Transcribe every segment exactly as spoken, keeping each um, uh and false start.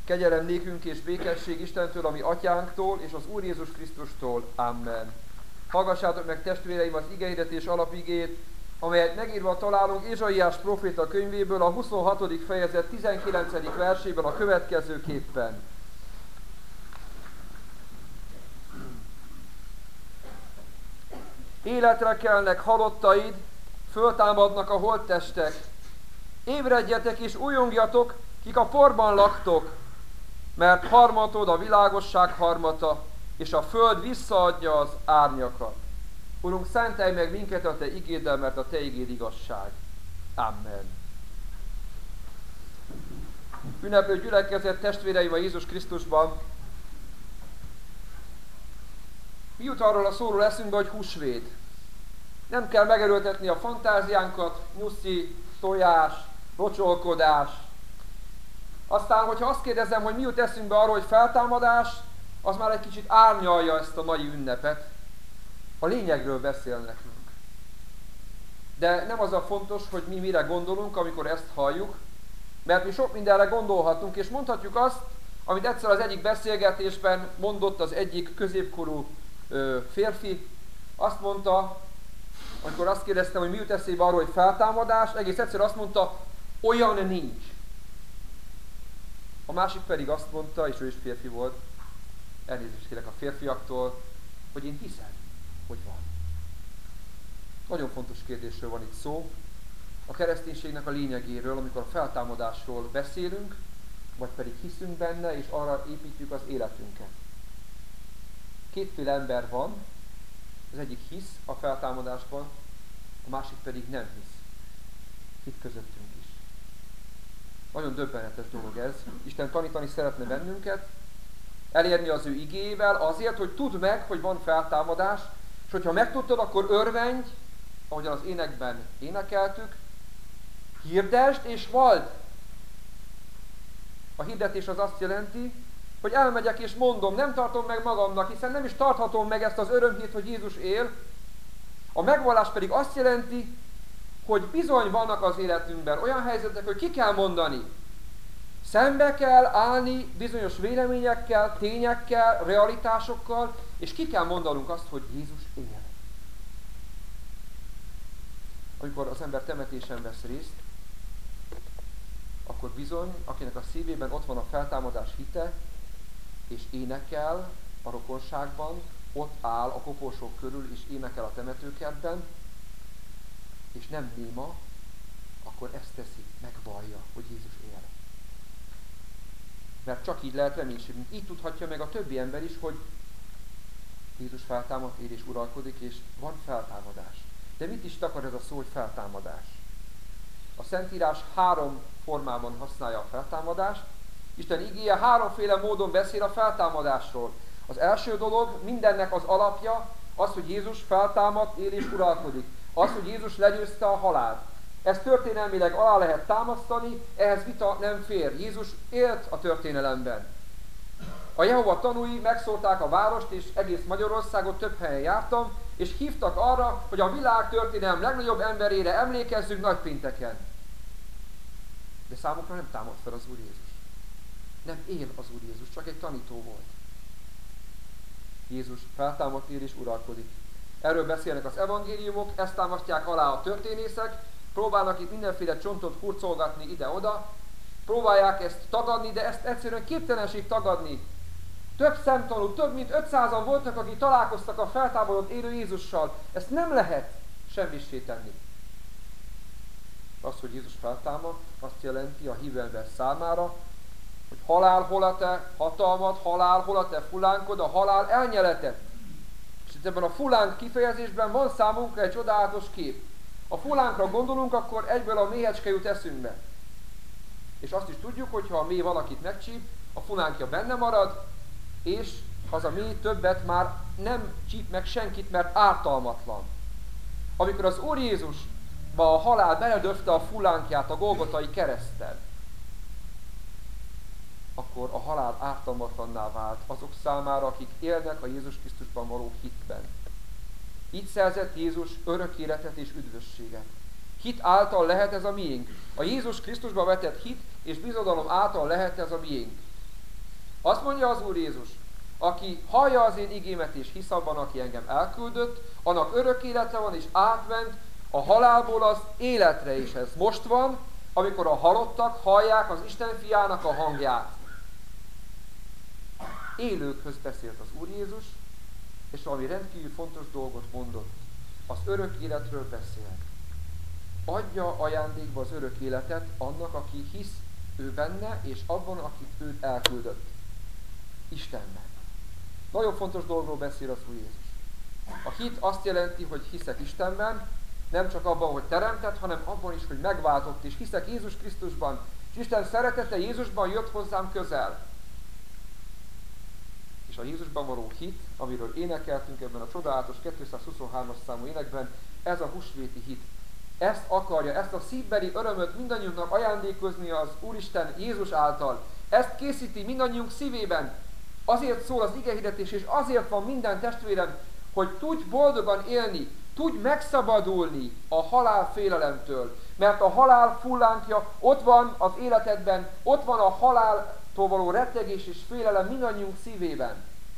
Kegyelem nékünk és békesség Istentől, ami atyánktól, és az Úr Jézus Krisztustól. Amen. Hallgassátok meg, testvéreim, az igehirdetés alapigét, amelyet megírva találunk Ézsaiás próféta könyvéből, a huszonhatodik fejezet tizenkilencedik versében a következőképpen. Életre kelnek halottaid, föltámadnak a holttestek. Ébredjetek és újongjatok, kik a porban laktok, mert harmatod a világosság harmata, és a föld visszaadja az árnyakat. Urunk, szentelj meg minket a Te igéddel, mert a Te igéd igazság. Amen. Ünneplő gyülekezet, testvéreim a Jézus Krisztusban, mi jut arról a szóról eszünkbe, hogy húsvét? Nem kell megerőltetni a fantáziánkat, nyuszi, tojás, locsolkodás. Aztán, hogyha azt kérdezem, hogy mi jut eszünkbe arról, hogy feltámadás, az már egy kicsit árnyalja ezt a mai ünnepet. A lényegről beszél nekünk. De nem az a fontos, hogy mi mire gondolunk, amikor ezt halljuk, mert mi sok mindenre gondolhatunk, és mondhatjuk azt, amit egyszer az egyik beszélgetésben mondott az egyik középkorú ö, férfi. Azt mondta, amikor azt kérdeztem, hogy mi jut eszébe arról, hogy feltámadás, egész egyszer azt mondta, olyan nincs. A másik pedig azt mondta, és ő is férfi volt, elnézést kérek a férfiaktól, hogy én hiszem, hogy van. Nagyon fontos kérdésről van itt szó, a kereszténységnek a lényegéről, amikor a feltámadásról beszélünk, vagy pedig hiszünk benne, és arra építjük az életünket. Kétféle ember van, az egyik hisz a feltámadásban, a másik pedig nem hisz. Itt közöttünk is. Nagyon döbbenetes dolog ez. Isten tanítani szeretne bennünket, elérni az ő igéjével azért, hogy tudd meg, hogy van feltámadás, és hogyha megtudtad, akkor örvendj, ahogyan az énekben énekeltük, hirdesd és vald. A hirdetés az azt jelenti, hogy elmegyek és mondom, nem tartom meg magamnak, hiszen nem is tarthatom meg ezt az örömhírt, hogy Jézus él. A megvallás pedig azt jelenti, hogy bizony vannak az életünkben olyan helyzetek, hogy ki kell mondani. Szembe kell állni bizonyos véleményekkel, tényekkel, realitásokkal, és ki kell mondanunk azt, hogy Jézus él. Amikor az ember temetésen vesz részt, akkor bizony, akinek a szívében ott van a feltámadás hite, és énekel a rokonságban, ott áll a koporsók körül, és énekel a temetőkertben, és nem néma, akkor ezt teszi, megvallja, hogy Jézus él. Mert csak így lehet reménységünk. Így tudhatja meg a többi ember is, hogy Jézus feltámadt, él és uralkodik, és van feltámadás. De mit is takar ez a szó, hogy feltámadás? A Szentírás három formában használja a feltámadást. Isten igéje háromféle módon beszél a feltámadásról. Az első dolog, mindennek az alapja, az, hogy Jézus feltámadt, él és uralkodik. Az, hogy Jézus legyőzte a halált. Ezt történelmileg alá lehet támasztani, ehhez vita nem fér. Jézus élt a történelemben. A Jehova tanúi megszórták a várost, és egész Magyarországot, több helyen jártam, és hívtak arra, hogy a világ történelem legnagyobb emberére emlékezzünk nagypénteken. De számukra nem támad fel az Úr Jézus. Nem él az Úr Jézus, csak egy tanító volt. Jézus feltámadt, él és uralkodik. Erről beszélnek az evangéliumok, ezt támasztják alá a történészek, próbálnak itt mindenféle csontot hurcolgatni ide-oda, próbálják ezt tagadni, de ezt egyszerűen képtelenség tagadni. Több szemtanú, több mint ötszázan voltak, akik találkoztak a feltámadott élő Jézussal. Ezt nem lehet semmissé tenni. Az, hogy Jézus feltámad, azt jelenti a hívő ember számára, hogy halál, hol a te hatalmad, halál, hol a te fulánkod, a halál elnyeletett. És itt ebben a fulánk kifejezésben van számunkra egy csodálatos kép. Ha fulánkra gondolunk, akkor egyből a méhecske jut eszünkbe. És azt is tudjuk, hogy ha a méh valakit megcsíp, a fulánkja benne marad, és az a méh többet már nem csíp meg senkit, mert ártalmatlan. Amikor az Úr Jézusba a halál beledöfte a fulánkját a Golgotai kereszten, akkor a halál ártalmatlanná vált azok számára, akik élnek a Jézus Krisztusban való hitben. Így szerzett Jézus örök életet és üdvösséget. Hit által lehet ez a miénk. A Jézus Krisztusba vetett hit és bizodalom által lehet ez a miénk. Azt mondja az Úr Jézus, aki hallja az én igémet és hisz abban, aki engem elküldött, annak örök élete van, és átment a halálból az életre is. Ez most van, amikor a halottak hallják az Isten fiának a hangját. Élőkhöz beszélt az Úr Jézus, és valami rendkívül fontos dolgot mondott. Az örök életről beszél. Adja ajándékba az örök életet annak, aki hisz ő benne, és abban, akit őt elküldött. Istenben. Nagyon fontos dolgról beszél az Úr Jézus. A hit azt jelenti, hogy hiszek Istenben, nem csak abban, hogy teremtett, hanem abban is, hogy megváltott, és hiszek Jézus Krisztusban, és Isten szeretete Jézusban jött hozzám közel. És a Jézusban való hit, amiről énekeltünk ebben a csodálatos kétszázhuszonhármas számú énekben, ez a húsvéti hit. Ezt akarja, ezt a szívbeli örömöt mindannyiunknak ajándékozni az Úristen Jézus által. Ezt készíti mindannyiunk szívében. Azért szól az igehirdetés, és azért van minden testvérem, hogy tudj boldogan élni, tudj megszabadulni a halál félelemtől. Mert a halál fullánkja ott van az életedben, ott van a haláltól való rettegés és félelem mindannyiunk szívében.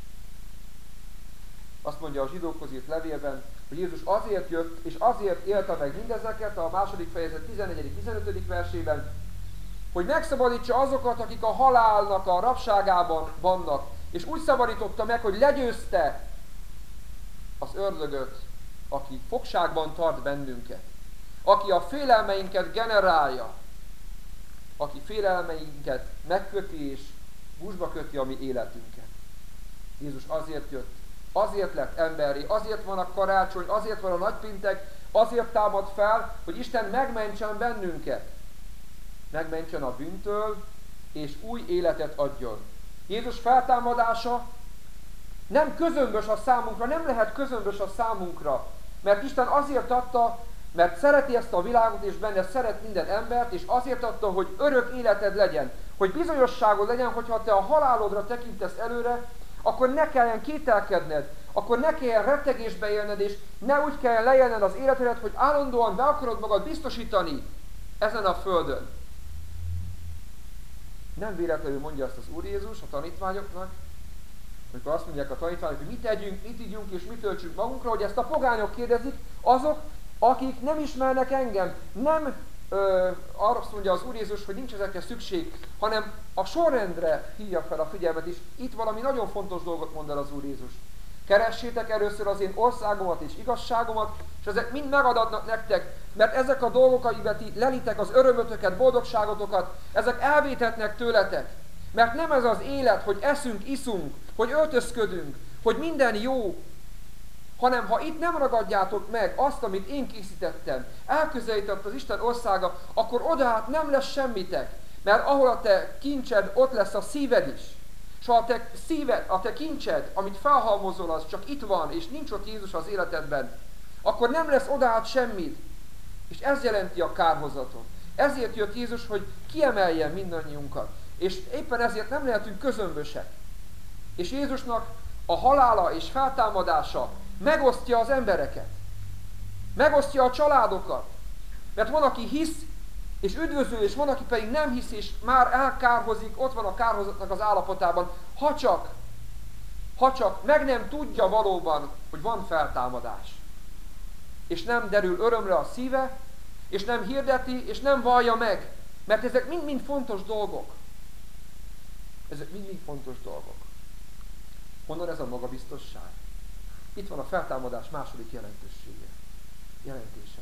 Azt mondja a zsidókhoz írt levélben, hogy Jézus azért jött, és azért élte meg mindezeket, a második fejezet tizennegyedik-tizenötödik versében, hogy megszabadítsa azokat, akik a halálnak a rabságában vannak, és úgy szabadította meg, hogy legyőzte az ördögöt, aki fogságban tart bennünket, aki a félelmeinket generálja, aki félelmeinket megköti és gúzsba köti a mi életünket. Jézus azért jött, azért lett emberi, azért van a karácsony, azért van a nagypéntek, azért támad fel, hogy Isten megmentsen bennünket. Megmentsen a bűntől, és új életet adjon. Jézus feltámadása nem közömbös a számunkra, nem lehet közömbös a számunkra, mert Isten azért adta, mert szereti ezt a világot, és benne szeret minden embert, és azért adta, hogy örök életed legyen, hogy bizonyosságod legyen, hogyha te a halálodra tekintesz előre, akkor ne kelljen kételkedned, akkor ne kelljen rettegésbe élned, és ne úgy kelljen lejelned az életedet, hogy állandóan be akarod magad biztosítani ezen a földön. Nem véletlenül mondja azt az Úr Jézus a tanítványoknak, amikor azt mondják a tanítványok, hogy mit tegyünk, mit ígyunk és mit töltsünk magunkra, hogy ezt a pogányok kérdezik, azok, akik nem ismernek engem, nem ö, arra azt mondja az Úr Jézus, hogy nincs ezekre szükség, hanem a sorrendre hívja fel a figyelmet is. Itt valami nagyon fontos dolgot mond el az Úr Jézus. Keressétek először az én országomat és igazságomat, és ezek mind megadatnak nektek, mert ezek a dolgok, amikben ti lelitek az örömötöket, boldogságotokat, ezek elvétetnek tőletek. Mert nem ez az élet, hogy eszünk, iszunk, hogy öltözködünk, hogy minden jó, hanem ha itt nem ragadjátok meg azt, amit én készítettem, elközelített az Isten országa, akkor oda hát nem lesz semmitek. Mert ahol a te kincsed, ott lesz a szíved is. És ha a te szíved, a te kincsed, amit felhalmozol, az csak itt van, és nincs ott Jézus az életedben, akkor nem lesz oda át semmit. És ez jelenti a kárhozatot. Ezért jött Jézus, hogy kiemeljen mindannyiunkat. És éppen ezért nem lehetünk közömbösek. És Jézusnak a halála és feltámadása megosztja az embereket. Megosztja a családokat. Mert van, aki hisz, és üdvözül, és van, aki pedig nem hisz, és már elkárhozik, ott van a kárhozatnak az állapotában, ha csak, ha csak meg nem tudja valóban, hogy van feltámadás. És nem derül örömre a szíve, és nem hirdeti, és nem vallja meg. Mert ezek mind-mind fontos dolgok. Ezek mind-mind fontos dolgok. Honnan ez a magabiztosság? Itt van a feltámadás második jelentősége. Jelentése.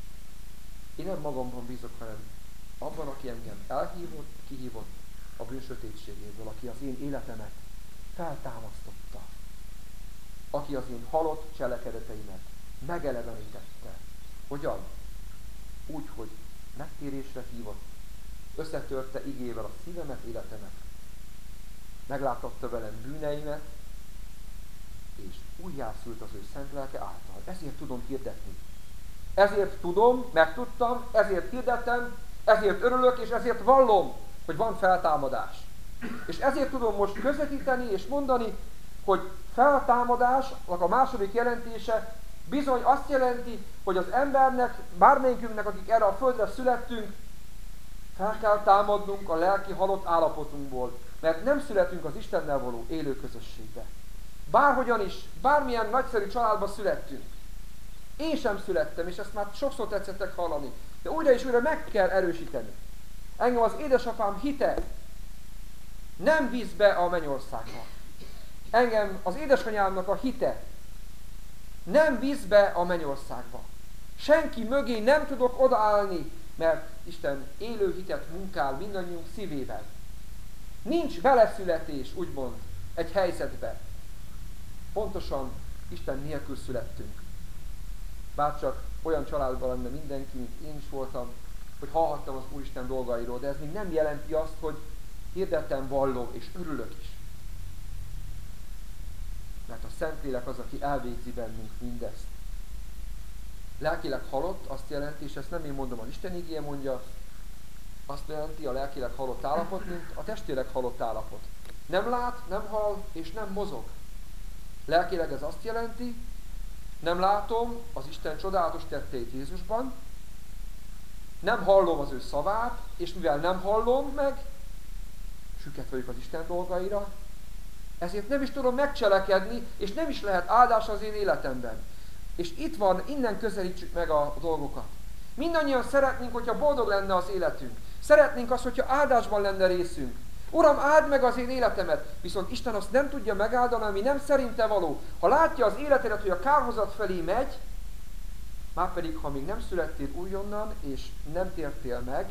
Én nem magamban bízok, hanem abban, aki engem elhívott, kihívott a bűn sötétségéből, aki az én életemet feltámasztotta. Aki az én halott cselekedeteimet megelevenítette. Hogyan? Úgy, hogy megtérésre hívott, összetörte igével a szívemet, életemet, megláttatta velem bűneimet, és újjászült az ő szent lelke által. Ezért tudom hirdetni. Ezért tudom, megtudtam, ezért hirdetem, ezért örülök, és ezért vallom, hogy van feltámadás. És ezért tudom most közvetíteni és mondani, hogy feltámadásnak a második jelentése bizony azt jelenti, hogy az embernek, bármelyikünknek, akik erre a földre születtünk, fel kell támadnunk a lelki halott állapotunkból. mert nem születünk az Istennel való élő közösségbe. Bárhogyan is, bármilyen nagyszerű családba születtünk. Én sem születtem, és ezt már sokszor tetszettek hallani. De újra és újra meg kell erősíteni. Engem az édesapám hite nem visz be a mennyországba. Engem az édesanyámnak a hite nem visz be a mennyországba. Senki mögé nem tudok odaállni, mert Isten élő hitet munkál mindannyiunk szívében. Nincs beleszületés, úgymond, egy helyzetbe. Pontosan Isten nélkül születtünk. Bárcsak olyan családban lenne mindenki, mint én is voltam, hogy hallhattam az Úristen dolgairól, de ez még nem jelenti azt, hogy hirdetem, vallom és örülök is. Mert a Szentlélek az, aki elvégzi bennünk mindezt. Lelkileg halott azt jelenti, és ezt nem én mondom, az Isten igéje mondja, azt jelenti a lelkileg halott állapot, mint a testileg halott állapot. Nem lát, nem hall és nem mozog. Lelkileg ez azt jelenti, nem látom az Isten csodálatos tetteit Jézusban, nem hallom az ő szavát, és mivel nem hallom meg, süket vagyok az Isten dolgaira, ezért nem is tudom megcselekedni, és nem is lehet áldás az én életemben. És itt van, innen közelítsük meg a dolgokat. Mindannyian szeretnénk, hogyha boldog lenne az életünk. Szeretnénk azt, hogyha áldásban lenne részünk. Uram, áld meg az én életemet! Viszont Isten azt nem tudja megáldani, ami nem szerinte való. Ha látja az életedet, hogy a kárhozat felé megy, márpedig, ha még nem születtél újonnan, és nem tértél meg,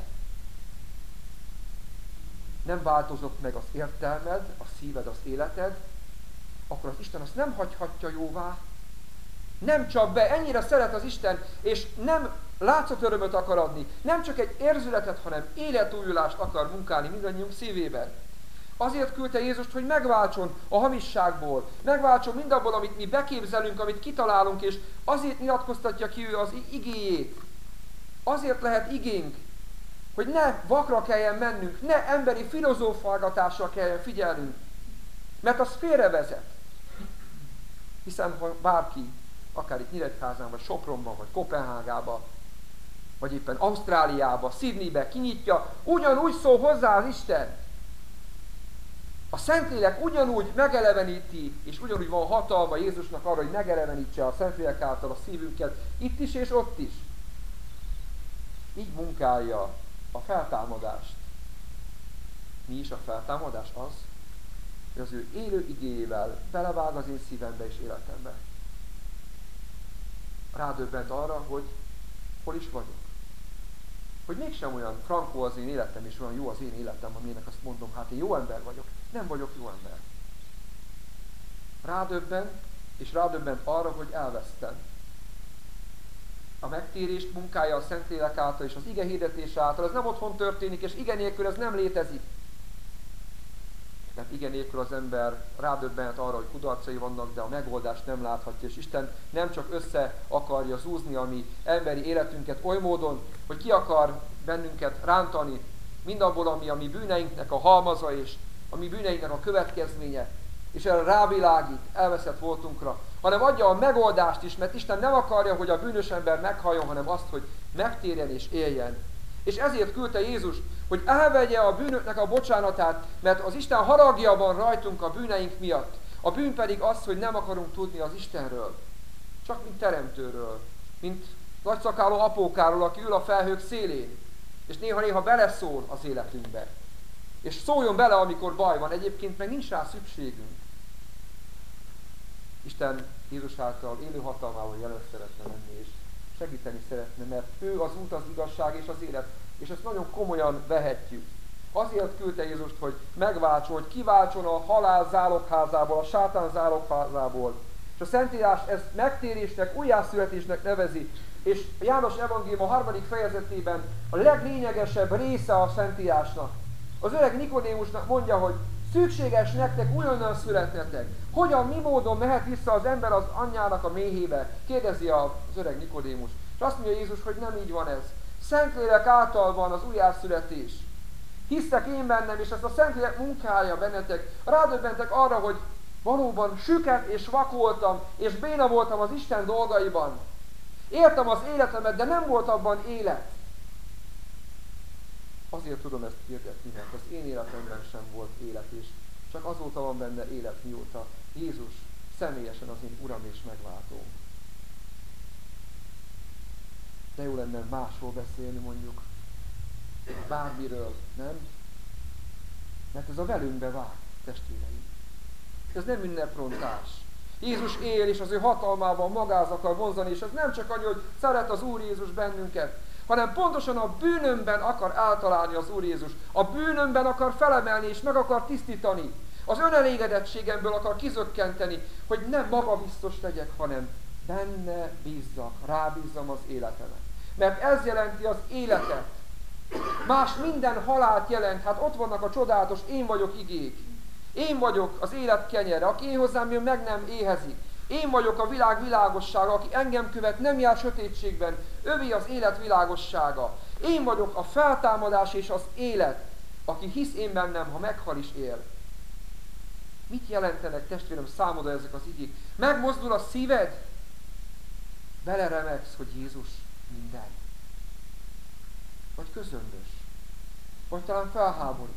nem változott meg az értelmed, a szíved, az életed, akkor az Isten azt nem hagyhatja jóvá, nem csap be, ennyire szeret az Isten, és nem látszatörömöt akar adni, nem csak egy érzületet, hanem életújulást akar munkálni mindannyiunk szívében. Azért küldte Jézust, hogy megváltson a hamisságból, megváltson mindabból, amit mi beképzelünk, amit kitalálunk, és azért nyilatkoztatja ki ő az igéjét. Azért lehet igénk, hogy ne vakra kelljen mennünk, ne emberi filozófálgatásra kelljen figyelnünk, mert az félrevezet. Hiszen ha bárki, akár itt Nyíregyházán, vagy Sopronban, vagy Koppenhágában, vagy éppen Ausztráliába, Sydneybe kinyitja, ugyanúgy szól hozzá az Isten. A Szentlélek ugyanúgy megeleveníti, és ugyanúgy van hatalma Jézusnak arra, hogy megelevenítse a Szentlélek által a szívünket, itt is és ott is. Így munkálja a feltámadást. Mi is a feltámadás? Az, hogy az ő élő igéjével belevág az én szívembe és életembe. Rádöbbent arra, hogy hol is vagyok. Hogy mégsem olyan frankó az én életem, és olyan jó az én életem, aminek azt mondom, hát én jó ember vagyok. Nem vagyok jó ember. Rádöbbent, és rádöbbent arra, hogy elvesztem. A megtérést munkája a Szentlélek által, és az ige hirdetése által, ez nem otthon történik, és ige nélkül ez nem létezik. Mert ige nélkül az ember rádöbbent arra, hogy kudarcai vannak, de a megoldást nem láthatja, és Isten nem csak össze akarja zúzni a mi emberi életünket oly módon, hogy ki akar bennünket rántani mindabból, ami a mi bűneinknek a halmaza, és a mi bűneinknek a következménye, és erre rávilágít elveszett voltunkra, hanem adja a megoldást is, mert Isten nem akarja, hogy a bűnös ember meghalljon, hanem azt, hogy megtérjen és éljen. És ezért küldte Jézust, hogy elvegye a bűnöknek a bocsánatát, mert az Isten haragja van rajtunk a bűneink miatt. A bűn pedig az, hogy nem akarunk tudni az Istenről. Csak mint teremtőről, mint nagyszakáló apókáról, aki ül a felhők szélén, és néha-néha beleszól az életünkbe. És szóljon bele, amikor baj van, egyébként meg nincs rá szükségünk. Isten Jézus által élő hatalmával jelen szeretne lenni, és segíteni szeretne, mert ő az út, az igazság és az élet, és ezt nagyon komolyan vehetjük. Azért küldte Jézust, hogy megváltson, hogy kiváltson a halál zálogházából, a sátán zálogházából. És a Szentírás ezt megtérésnek, újjászületésnek nevezi, és a János evangélium a harmadik fejezetében a leglényegesebb része a Szentírásnak. Az öreg Nikodémusnak mondja, hogy szükséges nektek újonnan születnetek. Hogyan, mi módon mehet vissza az ember az anyjának a méhébe? Kérdezi az öreg Nikodémus. És azt mondja Jézus, hogy nem így van ez. Szentlélek által van az újjászületés. Hisztek én bennem, és ezt a Szentlélek munkálja bennetek. Rádöbbentek arra, hogy valóban süket és vak voltam, és béna voltam az Isten dolgaiban. Éltem az életemet, de nem volt abban élet. Azért tudom ezt hirdetni, mert az én életemben sem volt élet, és csak azóta van benne élet, mióta Jézus személyesen az én Uram és megváltóm. De jó lenne másról beszélni, mondjuk bármiről, nem? Mert ez a velünkbe vág, testvéreim. Ez nem ünneprontás. Jézus él, és az ő hatalmában magához akar vonzani, és ez nem csak annyi, hogy szeret az Úr Jézus bennünket, hanem pontosan a bűnömben akar általálni az Úr Jézus. A bűnömben akar felemelni, és meg akar tisztítani. Az önelégedettségemből akar kizökkenteni, hogy nem magabiztos legyek, hanem benne bízzak, rábízzam az életemet. Mert ez jelenti az életet. Más minden halált jelent. Hát ott vannak a csodálatos én vagyok igék. Én vagyok az élet kenyere, aki én hozzám jön, meg nem éhezik. Én vagyok a világ világossága, aki engem követ, nem jár sötétségben, övé az élet világossága. Én vagyok a feltámadás és az élet, aki hisz én bennem, ha meghal is él. Mit jelentenek, testvérem, számodra ezek az igék? Megmozdul a szíved? Beleremegsz, hogy Jézus minden. Vagy közömbös. Vagy talán felháborít.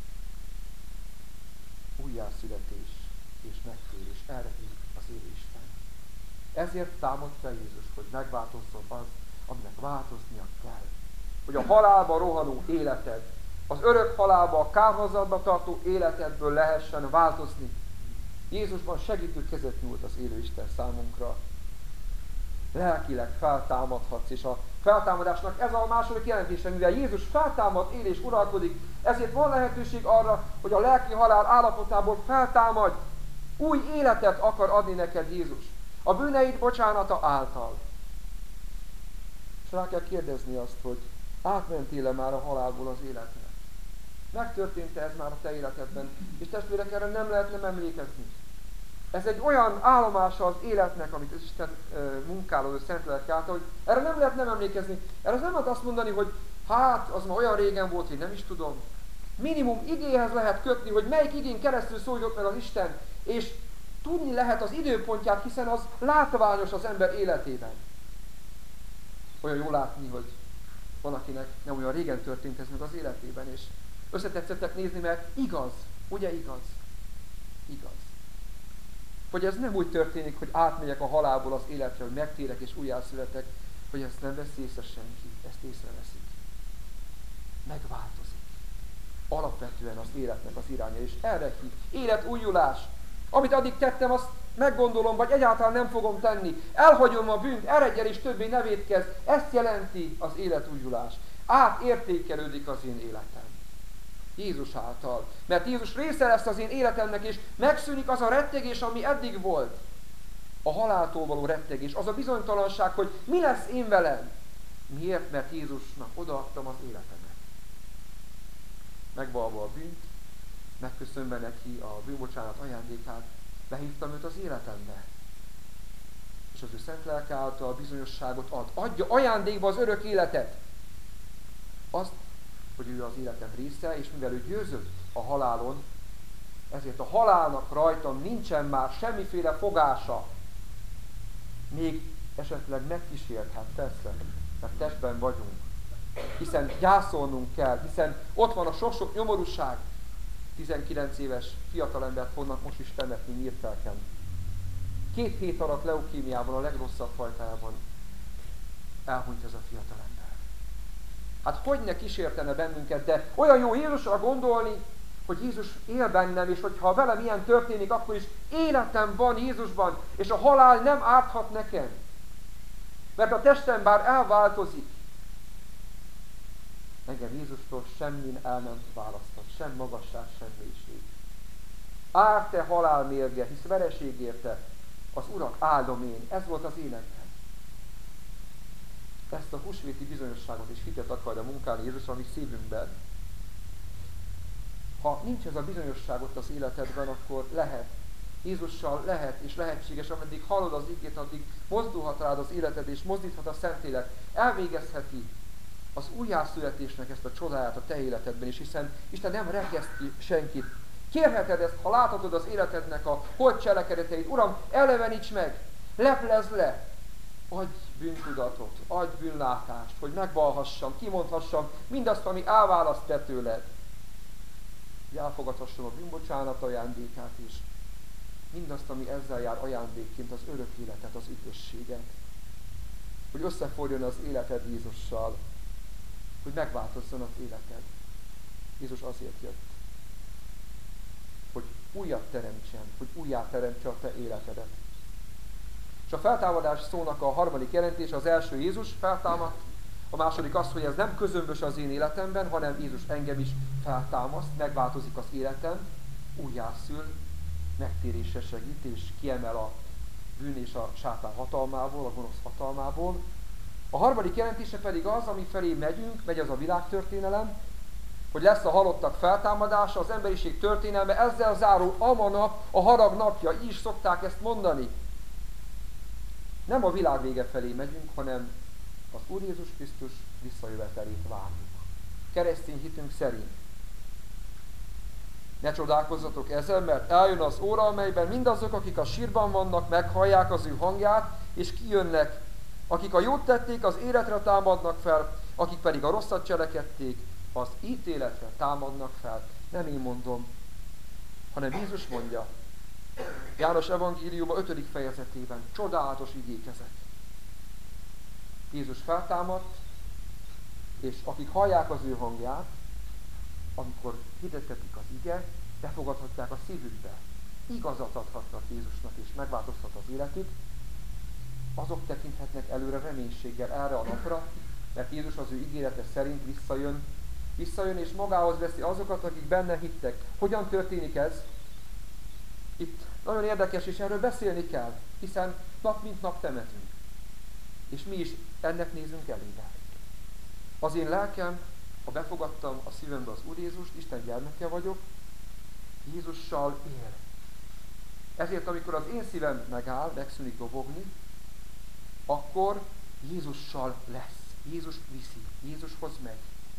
Újjászületés és megtérés. Erre hív az élő Isten. Ezért támad fel Jézus, hogy megváltozzon az, aminek változnia kell. Hogy a halálba rohanó életed, az örök halálba, a kárhozatba tartó életedből lehessen változni. Jézusban segítő kezet nyújt az élő Isten számunkra. Lelkileg feltámadhatsz, és a feltámadásnak ez a második jelentése, mivel Jézus feltámad, él és uralkodik, ezért van lehetőség arra, hogy a lelki halál állapotából feltámadj. Új életet akar adni neked Jézus. A bűneid bocsánata által. És rá kell kérdezni azt, hogy átmentél-e már a halálból az életre? Megtörtént-e ez már a te életedben? És testvérek, erre nem lehet nem emlékezni. Ez egy olyan állomása az életnek, amit az Isten munkáló, a Szentlélek által, hogy erre nem lehet nem emlékezni. Erre nem lehet azt mondani, hogy hát, az már olyan régen volt, hogy nem is tudom. Minimum igéhez lehet kötni, hogy melyik igén keresztül szólított meg az Isten, és tudni lehet az időpontját, hiszen az látványos az ember életében. Olyan jó látni, hogy van, akinek nem olyan régen történt ez meg az életében, és összetetszettek nézni, mert igaz, ugye igaz? Igaz. Hogy ez nem úgy történik, hogy átmegyek a halálból az életre, hogy megtérek és újjászületek, hogy ezt nem veszi észre senki, ezt észreveszik. Megváltozik. Alapvetően az életnek az iránya, és erre hív. Életújulás. Amit addig tettem, azt meggondolom, vagy egyáltalán nem fogom tenni. Elhagyom a bűnt, eredjen és többé ne vétkezz. Ezt jelenti az életújulás. Átértékelődik az én életem. Jézus által. Mert Jézus része lesz az én életemnek, és megszűnik az a rettegés, ami eddig volt. A haláltól való rettegés, az a bizonytalanság, hogy mi lesz én velem. Miért? Mert Jézusnak odaadtam az életemet. Megvalva a bűnt, megköszönve neki a bűnbocsánat ajándékát, behívtam őt az életembe. És az ő szent lelke által bizonyosságot ad. Adja ajándékba az örök életet. Azt, hogy ő az életem része, és mivel ő győzött a halálon, ezért a halálnak rajtam nincsen már semmiféle fogása. Még esetleg megkísérthet, persze, mert testben vagyunk. Hiszen gyászolnunk kell, hiszen ott van a sok-sok nyomorúság. tizenkilenc éves fiatalembert fognak most is temetni Mirtelken. Két hét alatt leukémiában, a legrosszabb fajtájában elhunyt ez a fiatalember. Hát hogy ne kísértene bennünket, de olyan jó Jézusra gondolni, hogy Jézus él bennem, és hogyha velem ilyen történik, akkor is életem van Jézusban, és a halál nem árthat nekem. Mert a testem bár elváltozik, engem Jézustól semmin el nem választhat, sem magasság, sem mélység. Árt-e halál mérge, hisz vereség érte, az Urat áldom én. Ez volt az életem. Ezt a húsvéti bizonyosságot és hitet akarja munkálni Jézus a mi szívünkben. Ha nincs ez a bizonyosság ott az életedben, akkor lehet. Jézussal lehet és lehetséges, ameddig hallod az igét, addig mozdulhat rád az életed, és mozdíthat a Szentlélek. Elvégezheti az újjászületésnek ezt a csodáját a te életedben is, hiszen Isten nem regeszt ki senkit. Kérheted ezt, ha láthatod az életednek a holt cselekedeteit. Uram, eleveníts meg, leplezd le, adj bűntudatot, adj bűnlátást, hogy megvalhassam, kimondhassam mindazt, ami elválaszt te tőled. Hogy elfogadhassam a bűnbocsánat ajándékát is. Mindazt, ami ezzel jár ajándékként, az örök életet, az üdvösséget. Hogy összeforjon az életed Jézussal, hogy megváltozzon az életed. Jézus azért jött, hogy újat teremtsen, hogy újjá teremtse a te életedet. És a feltámadás szónak a harmadik jelentése, az első Jézus feltámadt, a második az, hogy ez nem közömbös az én életemben, hanem Jézus engem is feltámaszt, megváltozik az életem, újjászül, megtérésre segít, és kiemel a bűn és a sátán hatalmából, a gonosz hatalmából. A harmadik jelentése pedig az, ami felé megyünk, megy az a világtörténelem, hogy lesz a halottak feltámadása, az emberiség történelme, ezzel zárul ama nap, a harag napja, így is szokták ezt mondani. Nem a világ vége felé megyünk, hanem az Úr Jézus Krisztus visszajövetelét várjuk. Keresztény hitünk szerint. Ne csodálkozzatok ezzel, mert eljön az óra, amelyben mindazok, akik a sírban vannak, meghallják az ő hangját, és kijönnek. Akik a jót tették, az életre támadnak fel, akik pedig a rosszat cselekedték, az ítéletre támadnak fel. Nem én mondom, hanem Jézus mondja. János evangéliuma ötödik fejezetében csodálatos igék ezek. Jézus feltámadt, és akik hallják az ő hangját, amikor hirdettetik az ige, befogadhatják a szívükbe. Igazat adhatnak Jézusnak, és megváltoztat az életük, azok tekinthetnek előre reménységgel erre a napra, mert Jézus az ő ígérete szerint visszajön, visszajön és magához veszi azokat, akik benne hittek. Hogyan történik ez? Itt nagyon érdekes, és erről beszélni kell, hiszen nap mint nap temetünk. És mi is ennek nézünk elébe. Az én lelkem, ha befogadtam a szívembe az Úr Jézust, Isten gyermeke vagyok, Jézussal él. Ezért, amikor az én szívem megáll, megszűnik dobogni, akkor Jézussal lesz. Jézus viszi, Jézushoz megy.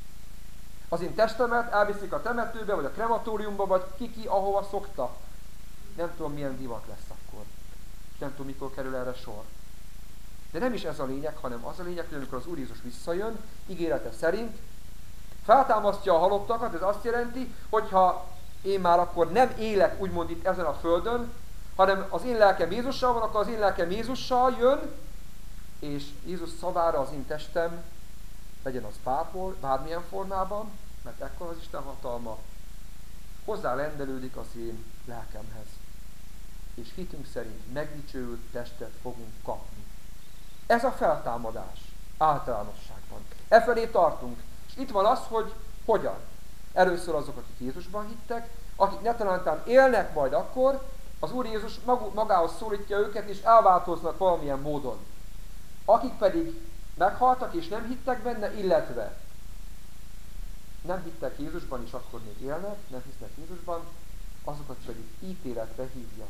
Az én testemet elviszik a temetőbe, vagy a krematóriumba, vagy ki-ki, ahova szokta. Nem tudom, milyen divat lesz akkor. És nem tudom, mikor kerül erre sor. De nem is ez a lényeg, hanem az a lényeg, hogy amikor az Úr Jézus visszajön, ígérete szerint, feltámasztja a halottakat, ez azt jelenti, hogyha én már akkor nem élek úgymond itt ezen a földön, hanem az én lelkem Jézussal van, akkor az én lelkem Jézussal jön, és Jézus szavára az én testem, legyen az bárhol, bármilyen formában, mert ekkor az Isten hatalma, hozzá rendelődik az én lelkemhez. És hitünk szerint megdicsőült testet fogunk kapni. Ez a feltámadás általánosságban. Efelé tartunk. És itt van az, hogy hogyan. Először azok, akik Jézusban hittek, akik netalántán élnek majd akkor, az Úr Jézus magához szólítja őket, és elváltoznak valamilyen módon. Akik pedig meghaltak, és nem hittek benne, illetve nem hittek Jézusban, és akkor még élnek, nem hisznek Jézusban, azokat pedig ítéletre hívja.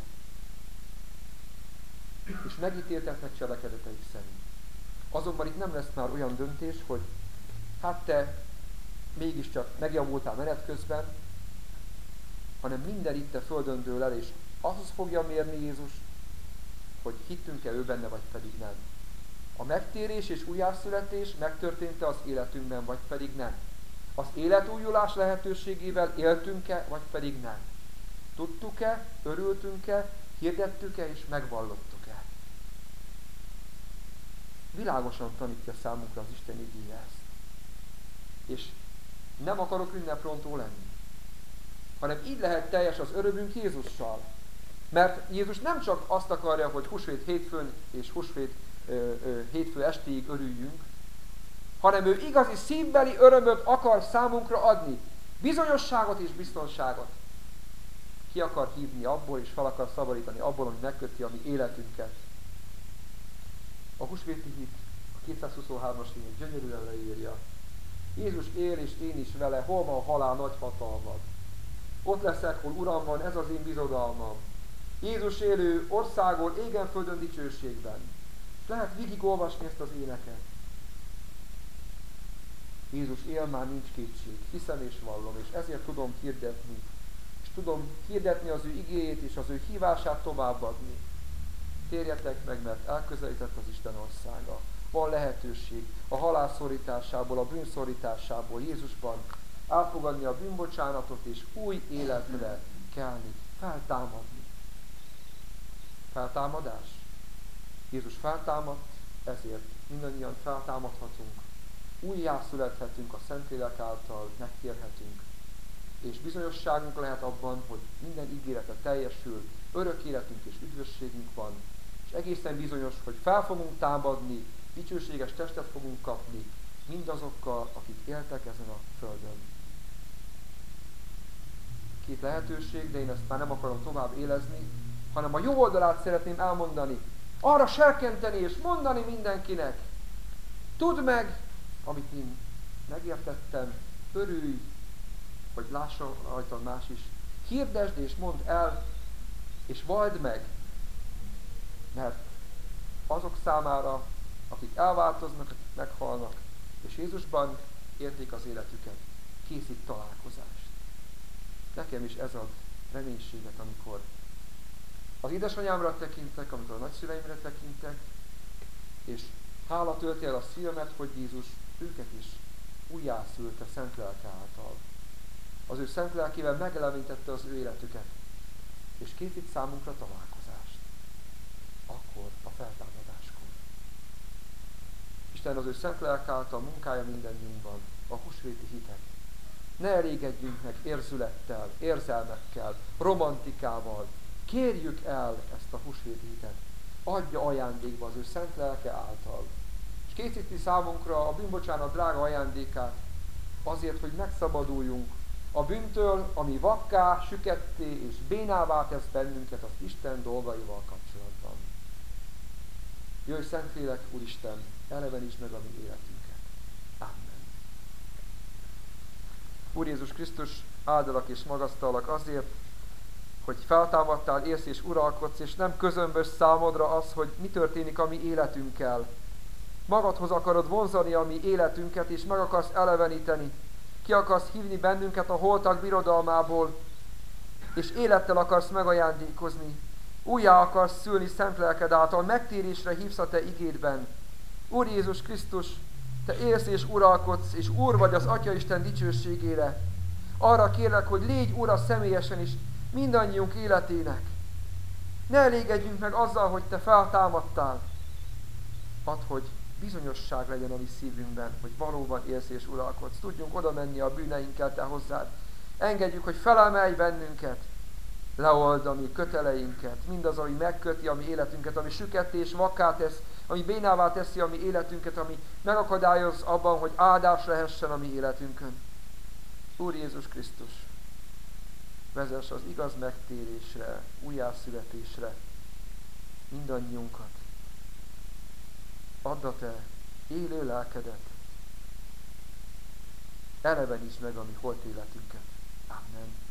És megítéltetnek cselekedeteik szerint. Azonban itt nem lesz már olyan döntés, hogy hát te mégiscsak megjavultál menet közben, hanem minden itt a földön dől el, és ahhoz fogja mérni Jézus, hogy hittünk-e ő benne, vagy pedig nem. A megtérés és újjászületés megtörtént-e az életünkben, vagy pedig nem. Az életújulás lehetőségével éltünk-e, vagy pedig nem. Tudtuk-e, örültünk-e, hirdettük-e és megvallottuk-e. Világosan tanítja számunkra az Isten igéje ezt. És nem akarok ünneprontó lenni, hanem így lehet teljes az örömünk Jézussal. Mert Jézus nem csak azt akarja, hogy húsvét hétfőn és húsvét ö, ö, hétfő estéig örüljünk, hanem ő igazi szívbeli örömöt akar számunkra adni. Bizonyosságot és biztonságot. Ki akar hívni abból, és fel akar szabadítani abból, ami megköti a mi életünket. A húsvéti hit, a kétszázhuszonhármas hit gyönyörűen leírja. Jézus él, és én is vele, hol van halál nagy hatalmad. Ott leszek, hol Uram van, ez az én bizodalmam. Jézus élő országon, égen földön dicsőségben. És lehet végig olvasni ezt az éneket. Jézus él, már nincs kétség. Hiszem és vallom, és ezért tudom hirdetni. És tudom hirdetni az ő igéjét és az ő hívását továbbadni. térjetek meg, mert elközelített az Isten országa. Van lehetőség a halál szorításából, a bűn szorításából Jézusban elfogadni a bűnbocsánatot, és új életre kelni, feltámadni. Feltámadás. Jézus feltámadt, ezért mindannyian feltámadhatunk, újjászülethetünk a Szentlélek által, megtérhetünk, és bizonyosságunk lehet abban, hogy minden ígérete teljesül, örök életünk és üdvösségünk van, és egészen bizonyos, hogy fel fogunk támadni, dicsőséges testet fogunk kapni mindazokkal, akik éltek ezen a földön. Két lehetőség, de én ezt már nem akarom tovább élezni, hanem a jó oldalát szeretném elmondani, arra serkenteni és mondani mindenkinek, tudd meg, amit én megértettem, örülj, hogy lásson rajtad más is. Hirdesd és mondd el, és valld meg, mert azok számára, akik elváltoznak, akik meghalnak, és Jézusban érték az életüket, készít találkozást. Nekem is ez ad reménységet, amikor az édesanyámra tekintek, amikor a nagyszüleimre tekintek, és hála tölti el a szívemet, hogy Jézus őket is újjászülte szent lelke által. Az ő szent lelkével megelemítette az ő életüket, és készít számunkra találkozást. Akkor, a feltámadáskor. Isten az ő szent lelke által munkája mindennyiunkban, a húsvéti hitet. Ne elégedjünk meg érzülettel, érzelmekkel, romantikával. Kérjük el ezt a húsvéti hitet. Adja ajándékba az ő szent lelke által. És készíti számunkra a bűnbocsánat drága ajándékát azért, hogy megszabaduljunk a bűntől, ami vakká, süketté és bénává tesz bennünket az Isten dolgaival kapcsolatban. Jöjj, Szentlélek, Úristen, elevenítsd meg a mi életünket. Amen. Úr Jézus Krisztus, áldalak és magasztalak azért, hogy feltámadtál, élsz és uralkodsz, és nem közömbös számodra az, hogy mi történik a mi életünkkel. Magadhoz akarod vonzani a mi életünket, és meg akarsz eleveníteni. Ki akarsz hívni bennünket a holtak birodalmából, és élettel akarsz megajándékozni. Újjá akarsz szülni szent lelked által, megtérésre hívsz a te igédben. Úr Jézus Krisztus, te élsz és uralkodsz, és Úr vagy az Atyaisten dicsőségére. Arra kérlek, hogy légy Ura személyesen is mindannyiunk életének. Ne elégedjünk meg azzal, hogy te feltámadtál. Add, hogy bizonyosság legyen a mi szívünkben, hogy valóban élsz és uralkodsz. Tudjunk oda menni a bűneinkkel te hozzád. Engedjük, hogy felemelj bennünket, leold a mi köteleinket, mindaz, ami megköti a mi életünket, ami süketté és vakká tesz, ami bénává teszi a mi életünket, ami megakadályoz abban, hogy áldás lehessen a mi életünkön. Úr Jézus Krisztus, vezess az igaz megtérésre, újjászületésre mindannyiunkat. Add a te élő lelkedet, elevenítsd meg a mi holt életünket. Amen.